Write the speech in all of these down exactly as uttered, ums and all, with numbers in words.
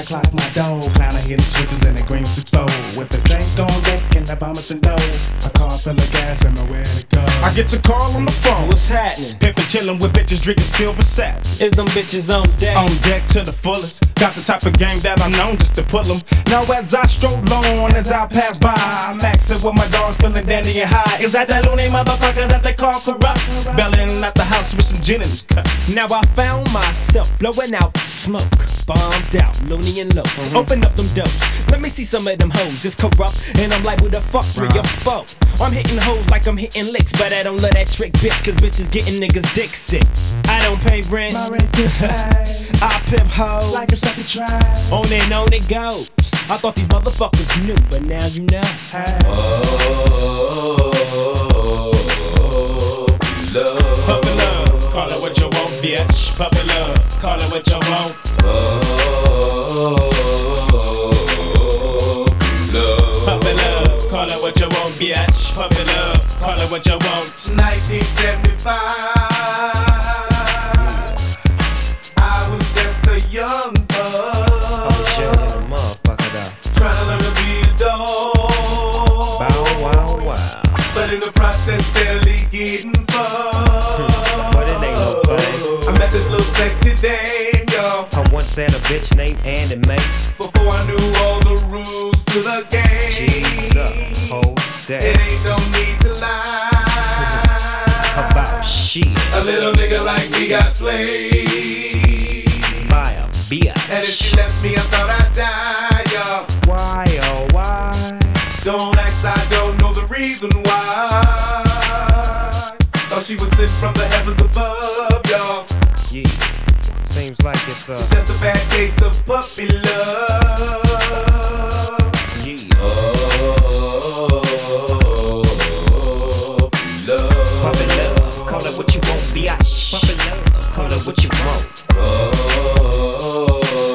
clock my dough. Clown hitting switches and the green six fold. With the drink on deck and the bombers and dough. A car full of gas and nowhere to go. I get a call on the phone. What's happening? Pimpin' chillin' with bitches drinking silver sap. Is them bitches on deck? On deck to the fullest. Got the type of game that I'm known just to pull them. Now as I stroll on, as I pass by, I'm maxing with my dogs feeling dandy and high. Is that that loony motherfucker that they call corrupt? Bellin' at the house with some gin in his cup. Now I found myself blowing out smoke, bombed out, loony and low. Mm-hmm. Open up them doors, let me see some of them hoes. Just corrupt, and I'm like, who the fuck were your foe? I'm hitting hoes like I'm hitting licks, but I don't love that trick, bitch, cause bitches getting niggas dick sick. I don't pay rent, my rent gets paid. I pimp hoes like a second try. On and on it goes. I thought these motherfuckers knew, but now you know. Hey. Oh, love. Puppy love, call it what you want, bitch. Puppy love, call it what you want. Oh, love. Puppy love, call it what you want, bitch. Puppy love, call it what you want. nineteen seventy-five, I was just a young bug. I was young as a motherfucker though. Trying to learn to be a dog. Bow wow wow. But in the process, steadily getting fucked. But it ain't no thing. I met this little sexy dame, yo. I once had a bitch named Annie Mae. Before I knew all the rules to the game. Jesus, hold It that. ain't no need to lie. About shit. A little nigga like me got played. By a bitch. And if she left me, I thought I'd die, yo. Why oh why? Don't ask, I don't know the reason why. Thought she was sent from the heavens above, yo. Yeah, seems like it's uh. It's just a bad case of puppy love. Yeah. Oh, love. Puppy love, call it what you want, bitch. Puppy love, call it what you want. Oh,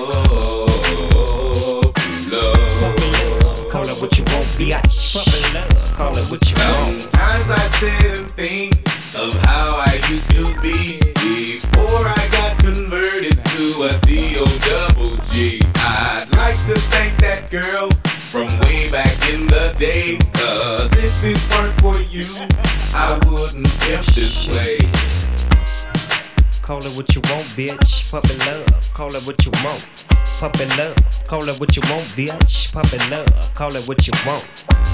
love. Puppy love, call it what you want, bitch. Puppy love, call it what you want. Sometimes I sit and think of how I used to be before I got converted to a D O double G. I'd like to thank that girl from way back in the days, cause if it weren't for you, I wouldn't pimp this way. Call it what you want, bitch. Puppy love, call it what you want. Puppy love, call it what you want, bitch. Puppy love, call it what you want.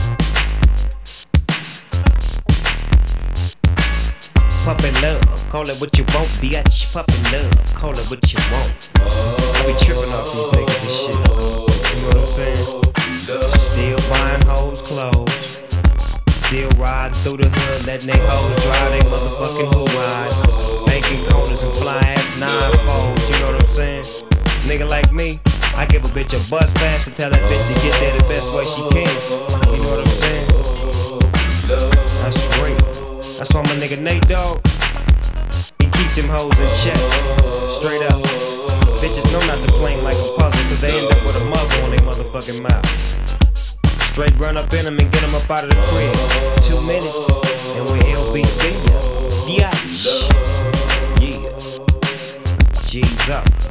Puppy love, call it what you want, bitch. Puppy love, call it what you want. I be tripping off these niggas and shit. You know what I'm saying? Still buying hoes clothes. Still riding through the hood, letting they hoes drive they motherfucking hood rides. Banking corners and fly ass nine folds, you know what I'm saying? Nigga like me, I give a bitch a bus pass and tell that bitch to get there the best way she can. You know what I'm saying? That's real. That's why my nigga Nate Dogg, he keep them hoes in check. Straight up. Bitches know not to play 'em like a puzzle, cause they end up with a muzzle on their motherfucking mouth. Straight run up in them and get them up out of the crib. Two minutes, and we L B C ya. Biatch. Yeah. G's up.